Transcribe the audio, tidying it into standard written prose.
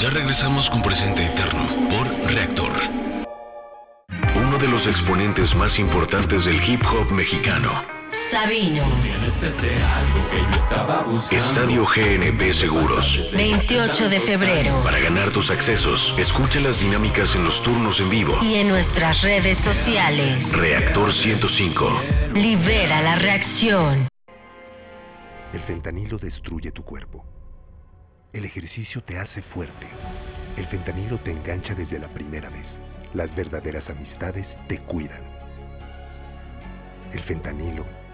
Ya regresamos con Presente Eterno por Reactor. Uno de los exponentes más importantes del hip hop mexicano. Sabino. Estadio GNP Seguros. 28 de febrero. Para ganar tus accesos, escucha las dinámicas en los turnos en vivo. Y en nuestras redes sociales. Reactor 105. Libera la reacción. El fentanilo destruye tu cuerpo. El ejercicio te hace fuerte. El fentanilo te engancha desde la primera vez. Las verdaderas amistades te cuidan. El fentanilo